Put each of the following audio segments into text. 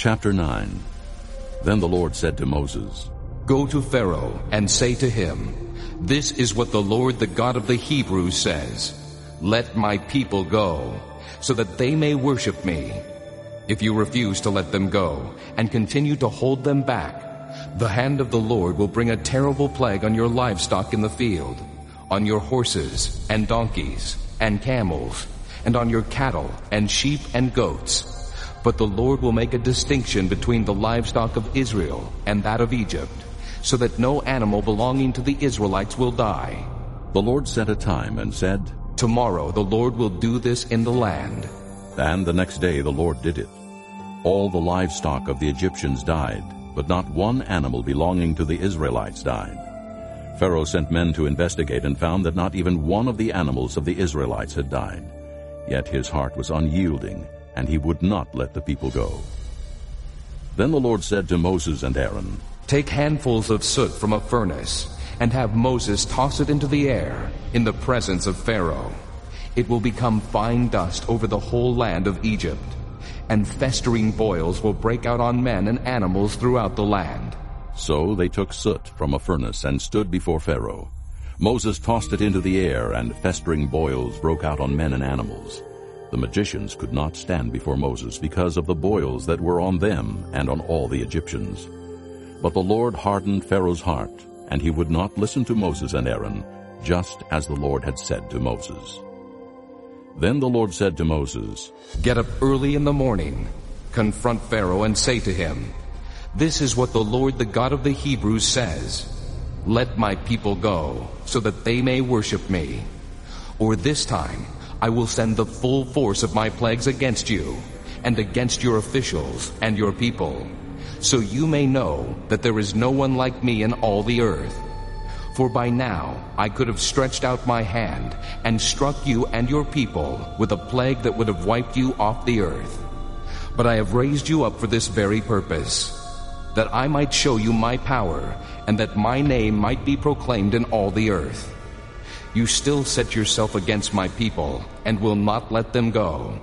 Chapter 9. Then the Lord said to Moses, Go to Pharaoh and say to him, This is what the Lord, the God of the Hebrews, says. Let my people go, so that they may worship me. If you refuse to let them go and continue to hold them back, the hand of the Lord will bring a terrible plague on your livestock in the field, on your horses and donkeys and camels, and on your cattle and sheep and goats. But the Lord will make a distinction between the livestock of Israel and that of Egypt, so that no animal belonging to the Israelites will die. The Lord set a time and said, Tomorrow the Lord will do this in the land. And the next day the Lord did it. All the livestock of the Egyptians died, but not one animal belonging to the Israelites died. Pharaoh sent men to investigate and found that not even one of the animals of the Israelites had died. Yet his heart was unyielding, and he would not let the people go. Then the Lord said to Moses and Aaron, Take handfuls of soot from a furnace, and have Moses toss it into the air in the presence of Pharaoh. It will become fine dust over the whole land of Egypt, and festering boils will break out on men and animals throughout the land. So they took soot from a furnace and stood before Pharaoh. Moses tossed it into the air, and festering boils broke out on men and animals. The magicians could not stand before Moses because of the boils that were on them and on all the Egyptians. But the Lord hardened Pharaoh's heart, and he would not listen to Moses and Aaron, just as the Lord had said to Moses. Then the Lord said to Moses, Get up early in the morning, confront Pharaoh and say to him, This is what the Lord, the God of the Hebrews, says. Let my people go, so that they may worship me. Or this time I will send the full force of my plagues against you, and against your officials and your people, so you may know that there is no one like me in all the earth. For by now I could have stretched out my hand and struck you and your people with a plague that would have wiped you off the earth. But I have raised you up for this very purpose, that I might show you my power, and that my name might be proclaimed in all the earth. You still set yourself against my people, and will not let them go.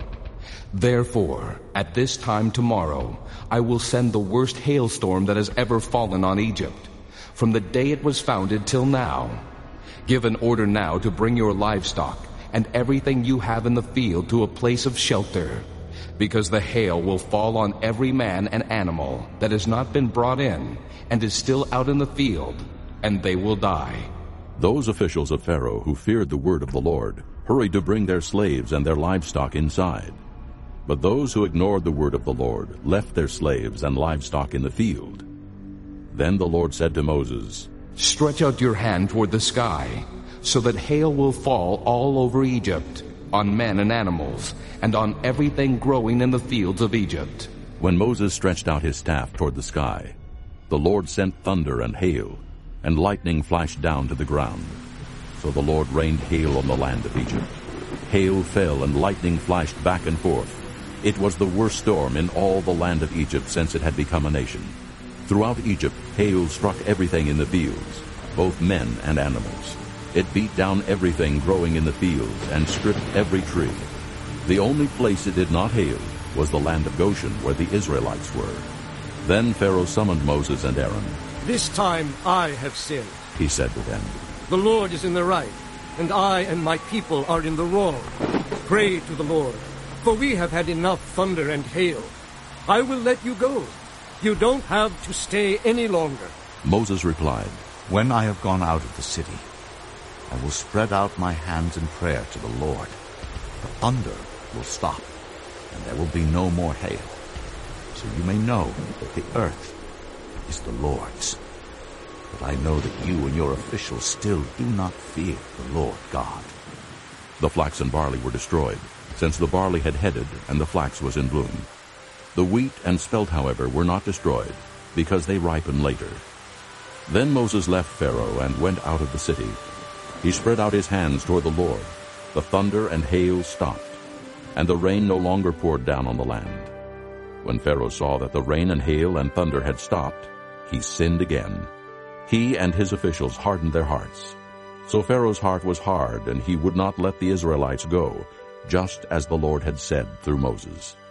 Therefore, at this time tomorrow, I will send the worst hailstorm that has ever fallen on Egypt, from the day it was founded till now. Give an order now to bring your livestock and everything you have in the field to a place of shelter, because the hail will fall on every man and animal that has not been brought in and is still out in the field, and they will die. Those officials of Pharaoh who feared the word of the Lord hurried to bring their slaves and their livestock inside. But those who ignored the word of the Lord left their slaves and livestock in the field. Then the Lord said to Moses, Stretch out your hand toward the sky, so that hail will fall all over Egypt, on men and animals, and on everything growing in the fields of Egypt. When Moses stretched out his staff toward the sky, the Lord sent thunder and hail, and lightning flashed down to the ground. So the Lord rained hail on the land of Egypt. Hail fell and lightning flashed back and forth. It was the worst storm in all the land of Egypt since it had become a nation. Throughout Egypt, hail struck everything in the fields, both men and animals. It beat down everything growing in the fields and stripped every tree. The only place it did not hail was the land of Goshen, where the Israelites were. Then Pharaoh summoned Moses and Aaron. This time I have sinned, he said to them. The Lord is in the right, and I and my people are in the wrong. Pray to the Lord, for we have had enough thunder and hail. I will let you go. You don't have to stay any longer. Moses replied, When I have gone out of the city, I will spread out my hands in prayer to the Lord. The thunder will stop, and there will be no more hail. So you may know that the earth is the Lord's. But I know that you and your officials still do not fear the Lord God. The flax and barley were destroyed, since the barley had headed and the flax was in bloom. The wheat and spelt, however, were not destroyed, because they ripen later. Then Moses left Pharaoh and went out of the city. He spread out his hands toward the Lord. The thunder and hail stopped, and the rain no longer poured down on the land. When Pharaoh saw that the rain and hail and thunder had stopped, he sinned again. He and his officials hardened their hearts. So Pharaoh's heart was hard, and he would not let the Israelites go, just as the Lord had said through Moses.